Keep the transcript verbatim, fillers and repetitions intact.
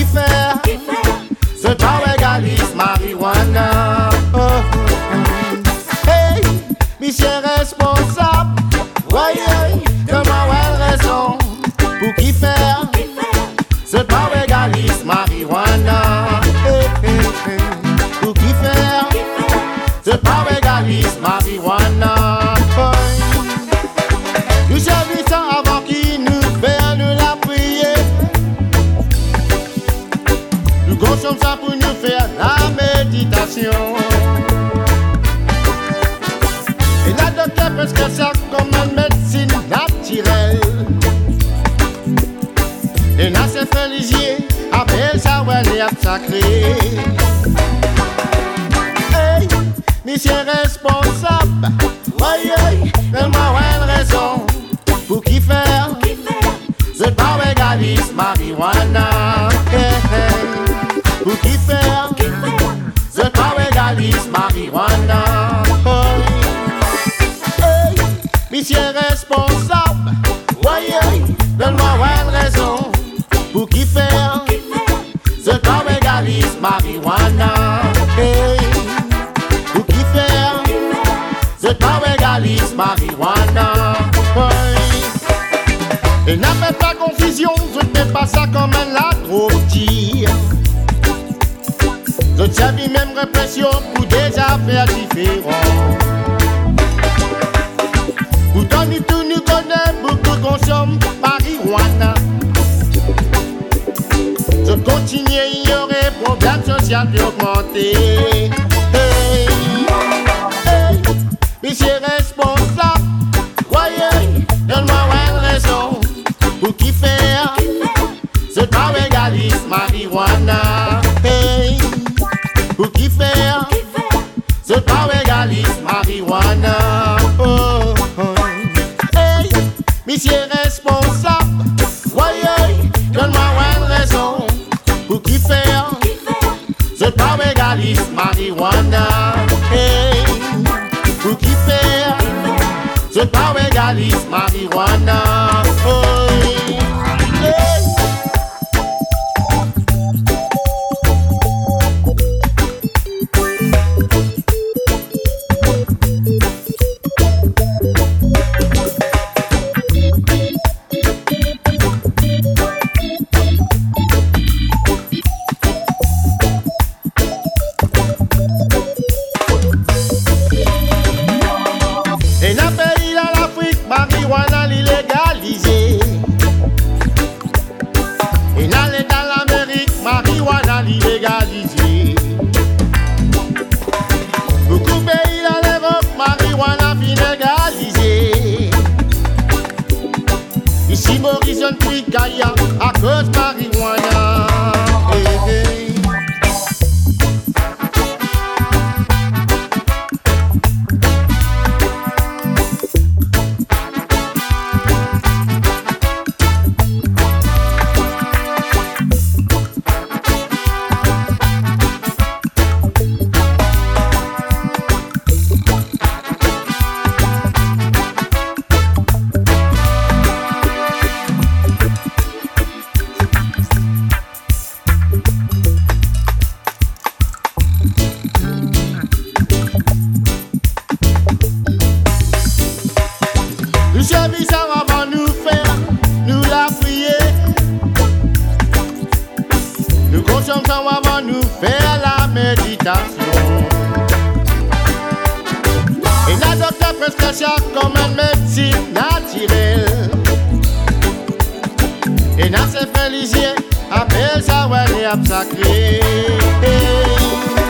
faire? Ce pas égalise marijuana. Oh, oh, oh. Hey, monsieur responsable, voyez, donne-moi raison. Pour qui faire? Ce pas égalise marijuana. Hey, hey, hey. Pour qui faire? Ce pas égalise marijuana. Oh. Nous avons ça avant qu'il nous fait nous la prier. Nous consommons ça pour nous faire la méditation. Et la docteur presque ça comme une médecine naturelle. Et là c'est Félisier, appelle ça ouais les sacré. Hey, monsieur responsable, voyez, donne-moi une raison. Pour qui faire? C'est pas égalise marijuana. Hey, hey. Pour qui faire? C'est pas égalise marijuana. Oh. Hey, monsieur responsable, voyez, donne-moi une raison. Pour qui faire? C'est pas égalise marijuana. Hey, pour qui faire? C'est pas égalise marijuana. Et n'a fait pas confusion, je ne fais pas ça comme elle l'a trop dit. Je ne sais même répression pour des affaires différentes. Pourtant nous tous nous connaissons, beaucoup consomment marijuana. Je continue à ignorer, problème social puis augmenter. Hey, hey, monsieur responsable, voyez, donne-moi une raison. Pour qui faire? C'est pas égalise marijuana. Hey, pour qui faire? C'est pas égalise marijuana. Oh, oh. Hey, monsieur responsable, voyez, donne-moi une raison. Pour qui faire? C'est pas égalise marijuana. Hey, pour qui faire? C'est pas égalise marijuana. Oh. Et dans le pays dans l'Afrique, marijuana l'illégalisé. Et dans l'État l'Amérique, marijuana l'illégalisé. Beaucoup de pays dans l'Europe, marijuana illégalisé. Ici, Morrison, puis Kaya, à cause marijuana. Hey, hey. Le service va nous faire, nous la prier. Nous consommons ça va nous faire la méditation. Et la docteur presque ça comme une médecine naturelle. Et là c'est Félisier, appelle ça ouais les sacré.